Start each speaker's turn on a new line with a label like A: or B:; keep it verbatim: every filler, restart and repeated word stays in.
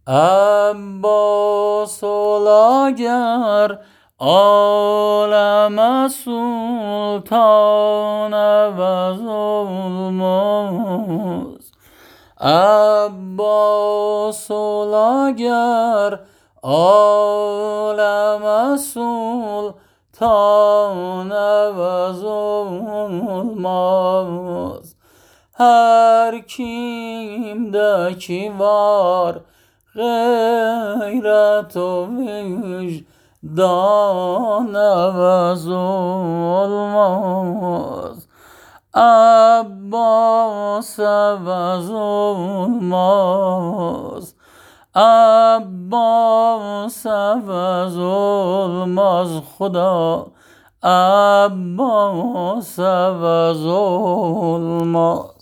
A: عباس اگر عالم سلطان و ظلمست، عباس اگر عالم سلطان و ظلمست، هر کیم دکی وار غیرت و وجدان و ظلمست، عباس و ظلمست، عباس و ظلمست، خدا عباس و ظلمست.